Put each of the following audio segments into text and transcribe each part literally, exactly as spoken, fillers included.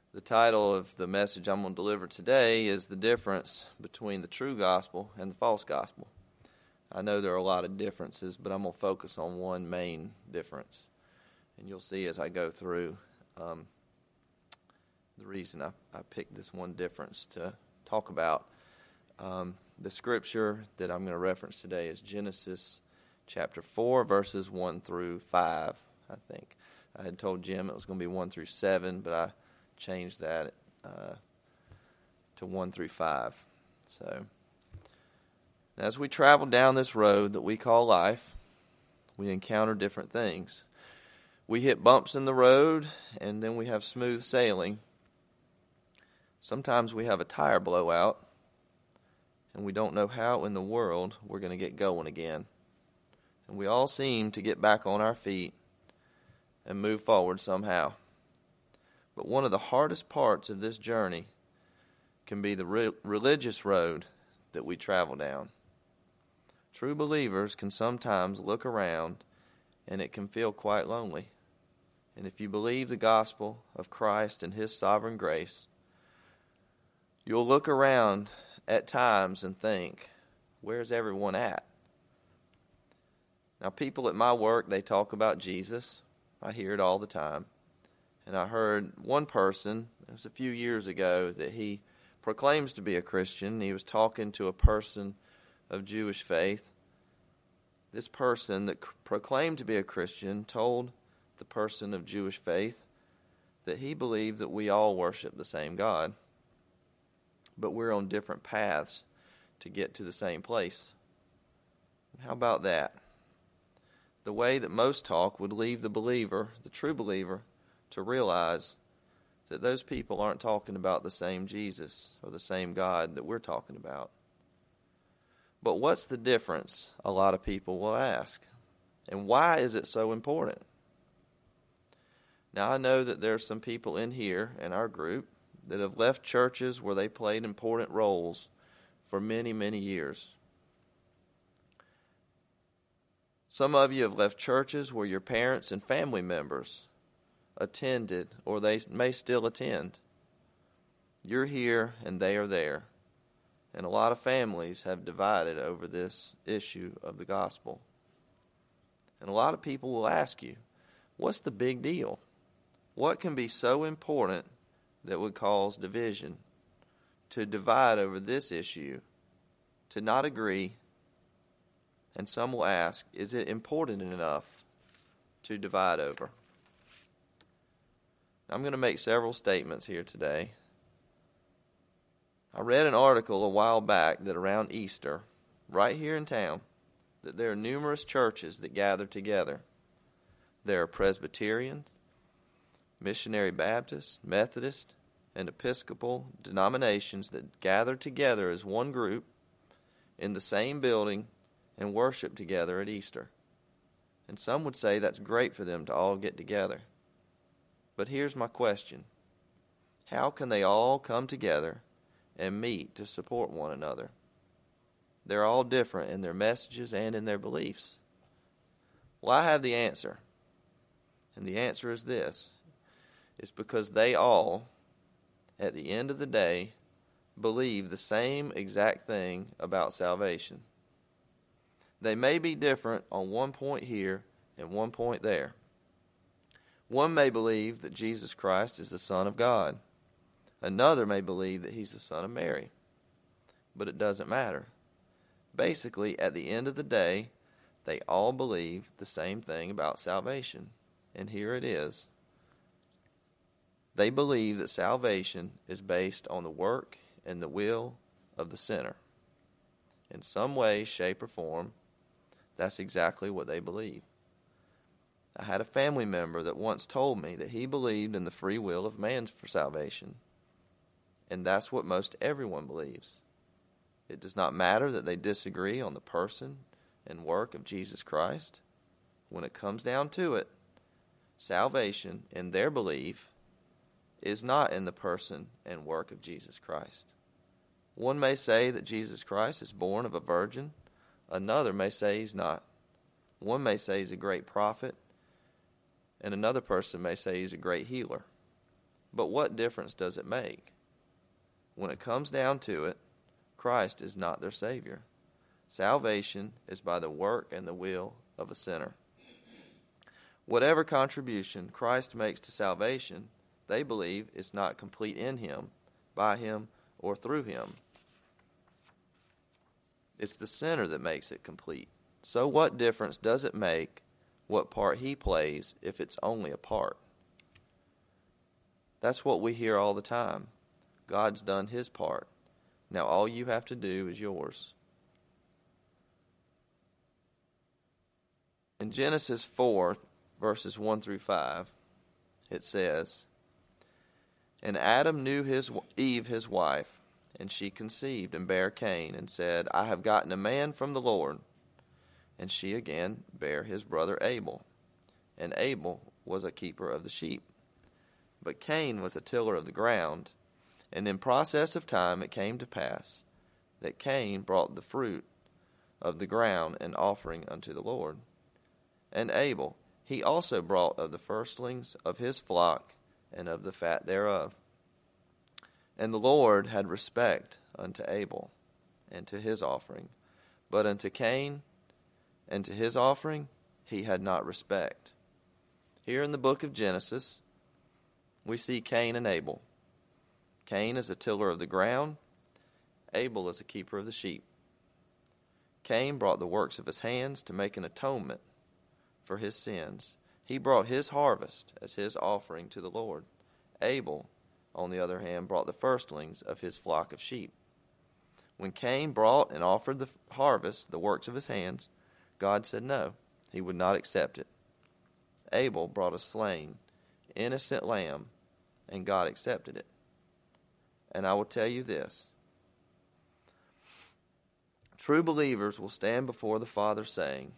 The title of the message I'm going to deliver today is The Difference Between the True Gospel and the False Gospel. I know there are a lot of differences, but I'm going to focus on one main difference. And you'll see as I go through um, the reason I, I picked this one difference to talk about. Um, the scripture that I'm going to reference today is Genesis chapter four, verses one through five, I think. I had told Jim it was going to be one through seven, but I changed that uh, to one through five. So, as we travel down this road that we call life, we encounter different things. We hit bumps in the road, and then we have smooth sailing. Sometimes we have a tire blowout, and we don't know how in the world we're going to get going again. And we all seem to get back on our feet and move forward somehow. But one of the hardest parts of this journey can be the re- religious road that we travel down. True believers can sometimes look around and it can feel quite lonely. And if you believe the gospel of Christ and His sovereign grace, you'll look around at times and think, where's everyone at? Now, people at my work, they talk about Jesus. I hear it all the time. And I heard one person, it was a few years ago, that he proclaims to be a Christian. He was talking to a person of Jewish faith. This person that proclaimed to be a Christian told the person of Jewish faith that he believed that we all worship the same God, but we're on different paths to get to the same place. How about that? The way that most talk would leave the believer, the true believer, to realize that those people aren't talking about the same Jesus or the same God that we're talking about. But what's the difference, a lot of people will ask, and why is it so important? Now, I know that there are some people in here in our group that have left churches where they played important roles for many, many years. Some of you have left churches where your parents and family members attended, or they may still attend. You're here and they are there. And a lot of families have divided over this issue of the gospel. And a lot of people will ask you, what's the big deal? What can be so important that would cause division, to divide over this issue, to not agree? And some will ask, is it important enough to divide over? I'm going to make several statements here today. I read an article a while back that around Easter, right here in town, that there are numerous churches that gather together. There are Presbyterian, Missionary Baptist, Methodist, and Episcopal denominations that gather together as one group in the same building and worship together at Easter. And some would say that's great for them to all get together. But here's my question. How can they all come together and meet to support one another? They're all different in their messages and in their beliefs. Well, I have the answer. And the answer is this. It's because they all, at the end of the day, believe the same exact thing about salvation. They may be different on one point here and one point there. One may believe that Jesus Christ is the Son of God. Another may believe that He's the Son of Mary. But it doesn't matter. Basically, at the end of the day, they all believe the same thing about salvation. And here it is. They believe that salvation is based on the work and the will of the sinner. In some way, shape, or form, that's exactly what they believe. I had a family member that once told me that he believed in the free will of man for salvation. And that's what most everyone believes. It does not matter that they disagree on the person and work of Jesus Christ. When it comes down to it, salvation, in their belief, is not in the person and work of Jesus Christ. One may say that Jesus Christ is born of a virgin. Another may say He's not. One may say He's a great prophet. And another person may say He's a great healer. But what difference does it make? When it comes down to it, Christ is not their Savior. Salvation is by the work and the will of a sinner. Whatever contribution Christ makes to salvation, they believe is not complete in Him, by Him, or through Him. It's the sinner that makes it complete. So what difference does it make what part He plays if it's only a part? That's what we hear all the time. God's done His part. Now all you have to do is yours. In Genesis four, verses one through five, it says, "And Adam knew his Eve his wife, and she conceived and bare Cain, and said, I have gotten a man from the Lord. And she again bare his brother Abel. And Abel was a keeper of the sheep. But Cain was a tiller of the ground. And in process of time it came to pass that Cain brought the fruit of the ground an offering unto the Lord. And Abel, he also brought of the firstlings of his flock and of the fat thereof. And the Lord had respect unto Abel and to his offering, but unto Cain and to his offering he had not respect." Here in the book of Genesis, we see Cain and Abel. Cain is a tiller of the ground. Abel is a keeper of the sheep. Cain brought the works of his hands to make an atonement for his sins. He brought his harvest as his offering to the Lord. Abel, on the other hand, brought the firstlings of his flock of sheep. When Cain brought and offered the harvest, the works of his hands, God said no, He would not accept it. Abel brought a slain, innocent lamb, and God accepted it. And I will tell you this: true believers will stand before the Father saying,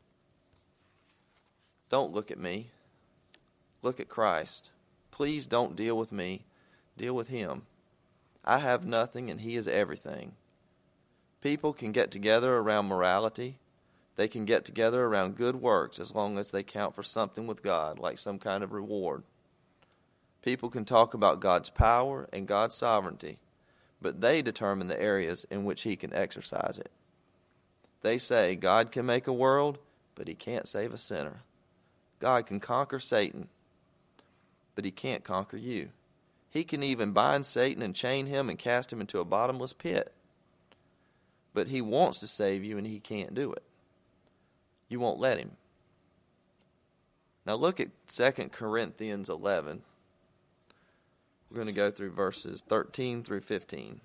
"Don't look at me. Look at Christ. Please don't deal with me. Deal with Him. I have nothing and He is everything." People can get together around morality. They can get together around good works as long as they count for something with God, like some kind of reward. People can talk about God's power and God's sovereignty, but they determine the areas in which He can exercise it. They say God can make a world, but He can't save a sinner. God can conquer Satan, but He can't conquer you. He can even bind Satan and chain him and cast him into a bottomless pit. But He wants to save you and He can't do it. You won't let Him. Now look at Second Corinthians eleven. We're going to go through verses thirteen through fifteen.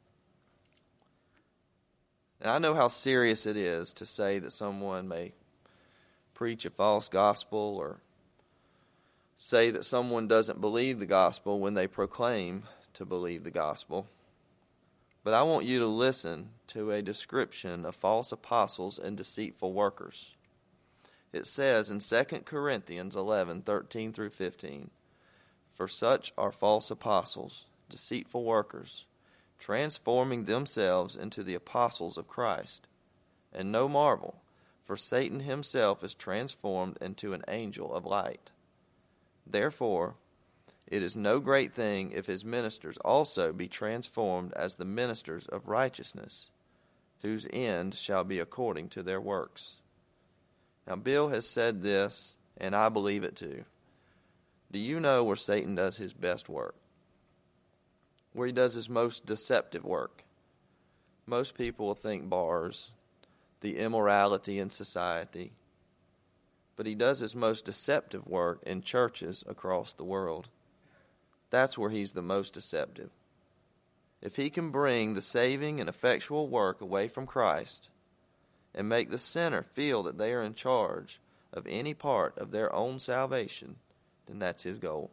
Now I know how serious it is to say that someone may preach a false gospel or say that someone doesn't believe the gospel when they proclaim to believe the gospel. But I want you to listen to a description of false apostles and deceitful workers. It says in Second Corinthians eleven, thirteen through fifteen, "For such are false apostles, deceitful workers, transforming themselves into the apostles of Christ. And no marvel, for Satan himself is transformed into an angel of light. Therefore, it is no great thing if his ministers also be transformed as the ministers of righteousness, whose end shall be according to their works." Now, Bill has said this, and I believe it too. Do you know where Satan does his best work? Where he does his most deceptive work? Most people will think bars, the immorality in society. But he does his most deceptive work in churches across the world. That's where he's the most deceptive. If he can bring the saving and effectual work away from Christ and make the sinner feel that they are in charge of any part of their own salvation, then that's his goal.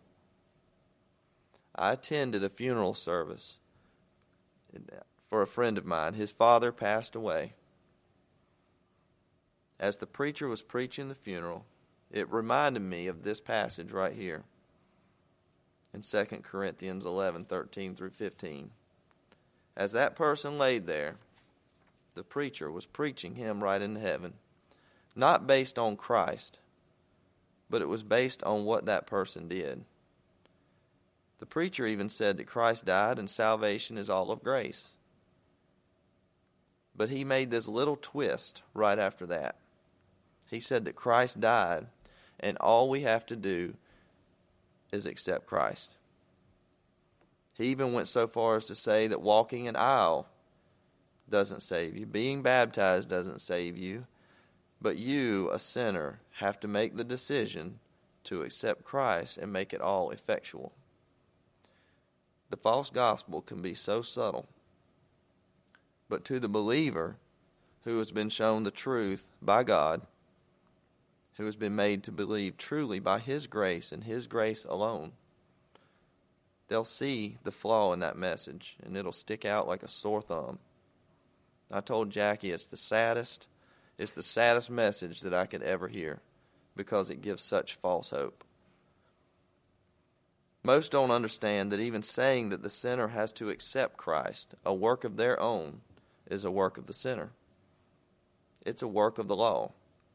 I attended a funeral service for a friend of mine. His father passed away. As the preacher was preaching the funeral, it reminded me of this passage right here in Second Corinthians eleven, thirteen through fifteen. As that person laid there, the preacher was preaching him right into heaven, not based on Christ, but it was based on what that person did. The preacher even said that Christ died and salvation is all of grace. But he made this little twist right after that. He said that Christ died and all we have to do is accept Christ. He even went so far as to say that walking an aisle doesn't save you. Being baptized doesn't save you. But you, a sinner, have to make the decision to accept Christ and make it all effectual. The false gospel can be so subtle. But to the believer who has been shown the truth by God, who has been made to believe truly by His grace and His grace alone, they'll see the flaw in that message, and it'll stick out like a sore thumb. I told Jackie it's the saddest, it's the saddest message that I could ever hear because it gives such false hope. Most don't understand that even saying that the sinner has to accept Christ, a work of their own, is a work of the sinner. It's a work of the law.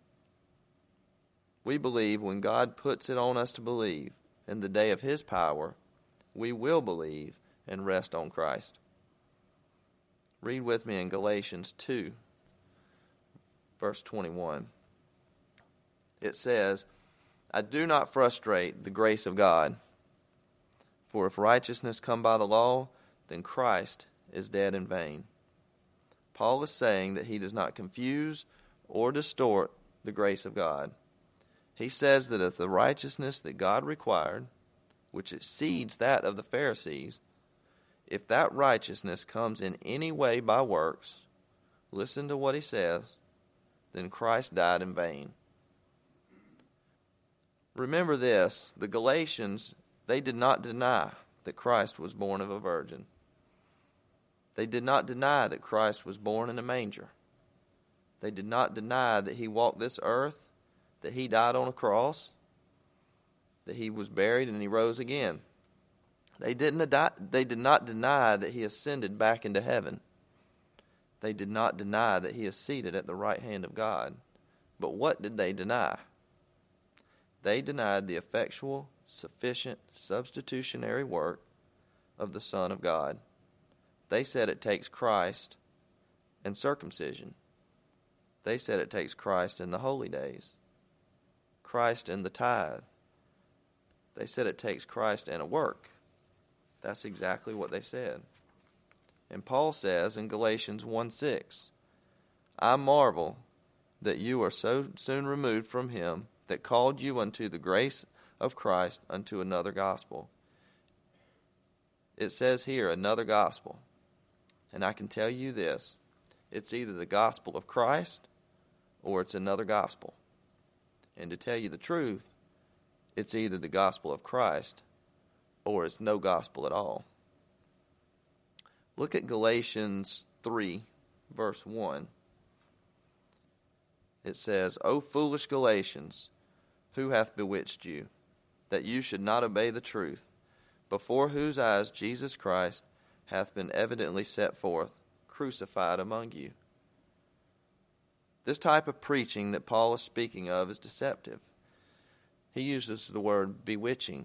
We believe when God puts it on us to believe in the day of His power, we will believe and rest on Christ. Read with me in Galatians two, verse twenty-one. It says, I do not frustrate the grace of God, for if righteousness come by the law, then Christ is dead in vain. Paul is saying that he does not confuse or distort the grace of God. He says that if the righteousness that God required, which exceeds that of the Pharisees, if that righteousness comes in any way by works, listen to what he says, then Christ died in vain. Remember this, the Galatians, they did not deny that Christ was born of a virgin. They did not deny that Christ was born in a manger. They did not deny that He walked this earth, that He died on a cross, that He was buried and He rose again. They didn't adi- they did not deny that He ascended back into heaven. They did not deny that He is seated at the right hand of God. But what did they deny? They denied the effectual, sufficient, substitutionary work of the Son of God. They said it takes Christ and circumcision. They said it takes Christ in the holy days, Christ in the tithe. They said it takes Christ and a work. That's exactly what they said. And Paul says in Galatians one six, I marvel that you are so soon removed from Him that called you unto the grace of Christ unto another gospel. It says here, another gospel. And I can tell you this, it's either the gospel of Christ or it's another gospel. And to tell you the truth, it's either the gospel of Christ or it's no gospel at all. Look at Galatians three, verse one. It says, O foolish Galatians, who hath bewitched you, that you should not obey the truth, before whose eyes Jesus Christ hath been evidently set forth, crucified among you. This type of preaching that Paul is speaking of is deceptive. He uses the word bewitching.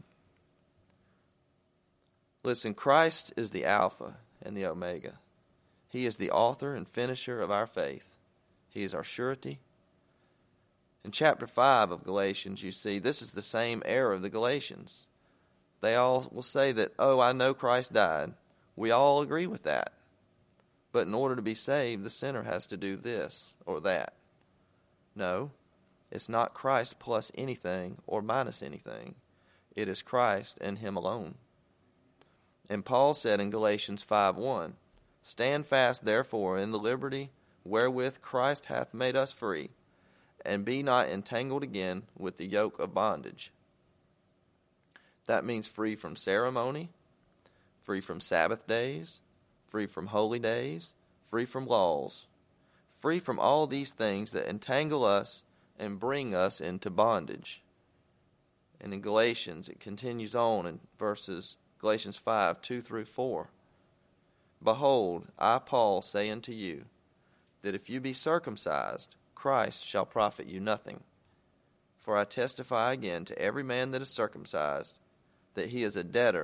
Listen, Christ is the Alpha and the Omega. He is the author and finisher of our faith. He is our surety. In chapter five of Galatians, you see, this is the same era of the Galatians. They all will say that, oh, I know Christ died. We all agree with that. But in order to be saved, the sinner has to do this or that. No, it's not Christ plus anything or minus anything. It is Christ and Him alone. And Paul said in Galatians five one, Stand fast therefore in the liberty wherewith Christ hath made us free, and be not entangled again with the yoke of bondage. That means free from ceremony, free from Sabbath days, free from holy days, free from laws, free from all these things that entangle us and bring us into bondage. And in Galatians, it continues on in verses Galatians five, two through four. Behold, I, Paul, say unto you, that if you be circumcised, Christ shall profit you nothing. For I testify again to every man that is circumcised, that he is a debtor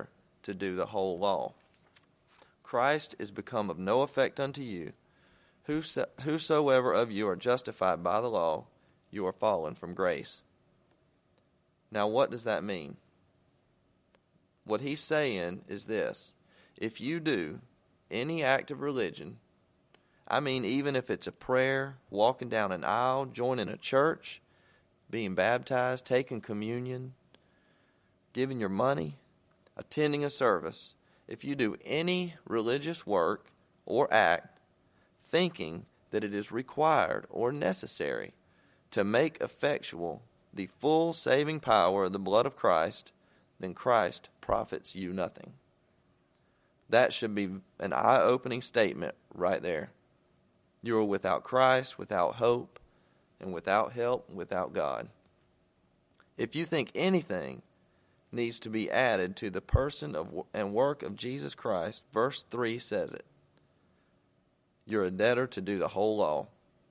to do the whole law. Christ is become of no effect unto you. Whoso, whosoever of you are justified by the law, you are fallen from grace. Now, what does that mean? What he's saying is this: if you do any act of religion, I mean, even if it's a prayer, walking down an aisle, joining a church, being baptized, taking communion, giving your money, attending a service, if you do any religious work or act thinking that it is required or necessary to make effectual the full saving power of the blood of Christ, then Christ profits you nothing. That should be an eye-opening statement right there. You are without Christ, without hope, and without help, without God. If you think anything needs to be added to the person of, and work of Jesus Christ, verse three says it. You're a debtor to do the whole law.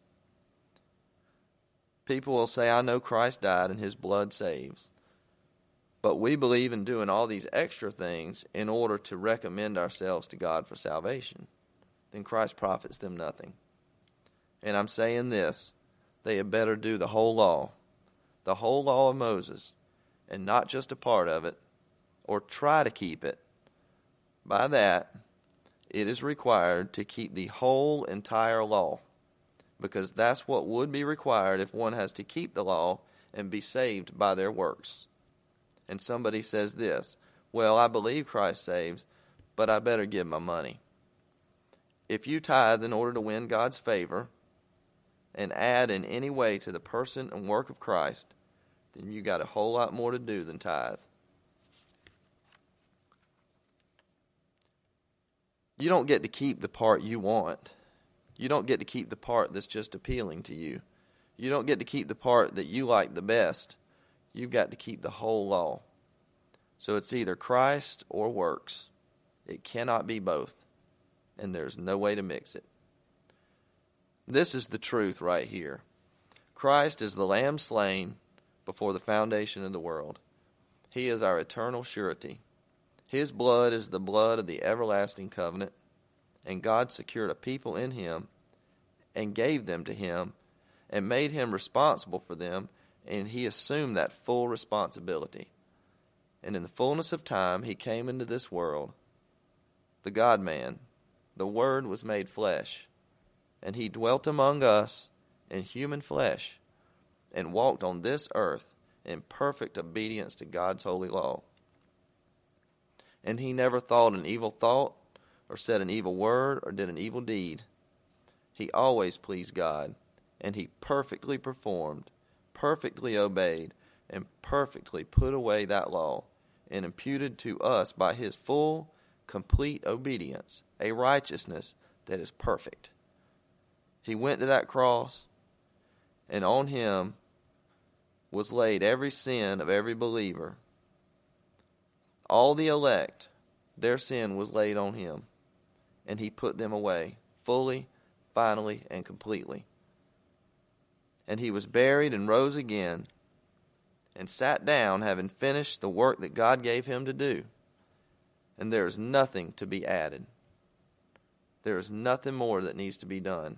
People will say, I know Christ died and his blood saves. But we believe in doing all these extra things in order to recommend ourselves to God for salvation. Then Christ profits them nothing. And I'm saying this, they had better do the whole law, the whole law of Moses, and not just a part of it, or try to keep it. By that, it is required to keep the whole entire law, because that's what would be required if one has to keep the law and be saved by their works. And somebody says this, well, I believe Christ saves, but I better give my money. If you tithe in order to win God's favor and add in any way to the person and work of Christ, then you got a whole lot more to do than tithe. You don't get to keep the part you want. You don't get to keep the part that's just appealing to you. You don't get to keep the part that you like the best. You've got to keep the whole law. So it's either Christ or works. It cannot be both. And there's no way to mix it. This is the truth right here. Christ is the Lamb slain before the foundation of the world. He is our eternal surety. His blood is the blood of the everlasting covenant, and God secured a people in him and gave them to him and made him responsible for them, and he assumed that full responsibility. And in the fullness of time, he came into this world, the God-man. The Word was made flesh, and he dwelt among us in human flesh and walked on this earth in perfect obedience to God's holy law. And he never thought an evil thought or said an evil word or did an evil deed. He always pleased God, and he perfectly performed, perfectly obeyed, and perfectly put away that law and imputed to us by his full, complete obedience a righteousness that is perfect. He went to that cross, and on him was laid every sin of every believer. All the elect, their sin was laid on him, and he put them away fully, finally, and completely. And he was buried and rose again and sat down, having finished the work that God gave him to do. And there is nothing to be added. There is nothing more that needs to be done.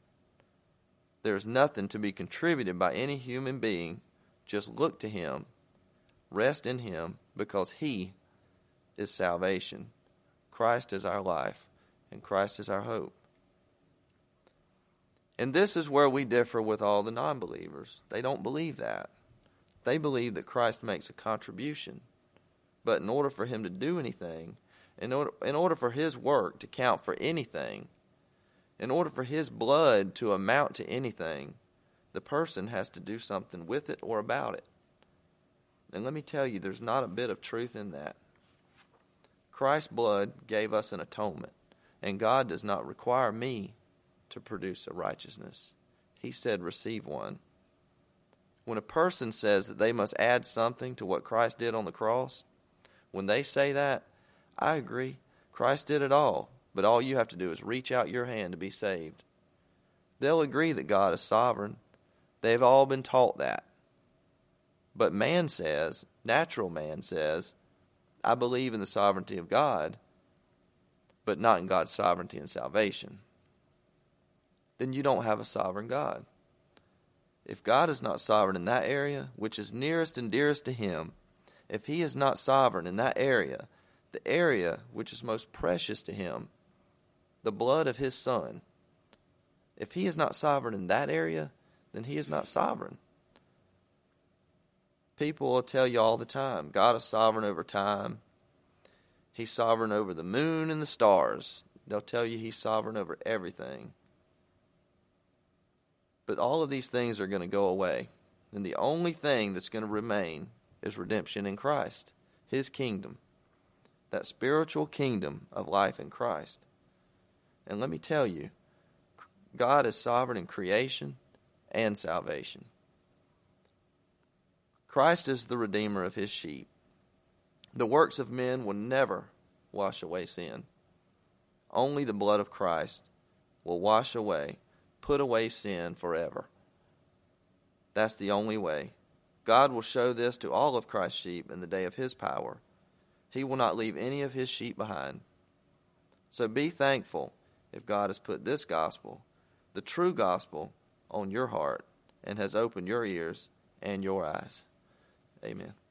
There is nothing to be contributed by any human being. Just look to him, rest in him, because he is salvation. Christ is our life, and Christ is our hope. And this is where we differ with all the non-believers. They don't believe that. They believe that Christ makes a contribution. But in order for him to do anything, in order, in order for his work to count for anything, in order for his blood to amount to anything, the person has to do something with it or about it. And let me tell you, there's not a bit of truth in that. Christ's blood gave us an atonement, and God does not require me to produce a righteousness. He said, receive one. When a person says that they must add something to what Christ did on the cross, when they say that, I agree. Christ did it all, but all you have to do is reach out your hand to be saved. They'll agree that God is sovereign. They've all been taught that. But man says, natural man says, I believe in the sovereignty of God, but not in God's sovereignty and salvation, then you don't have a sovereign God. If God is not sovereign in that area, which is nearest and dearest to him, if he is not sovereign in that area, the area which is most precious to him, the blood of his Son, if he is not sovereign in that area, then he is not sovereign. People will tell you all the time, God is sovereign over time. He's sovereign over the moon and the stars. They'll tell you he's sovereign over everything. But all of these things are going to go away. And the only thing that's going to remain is redemption in Christ, his kingdom, that spiritual kingdom of life in Christ. And let me tell you, God is sovereign in creation and salvation. Christ is the redeemer of his sheep. The works of men will never wash away sin. Only the blood of Christ will wash away, put away sin forever. That's the only way. God will show this to all of Christ's sheep in the day of his power. He will not leave any of his sheep behind. So be thankful if God has put this gospel, the true gospel, on your heart and has opened your ears and your eyes. Amen.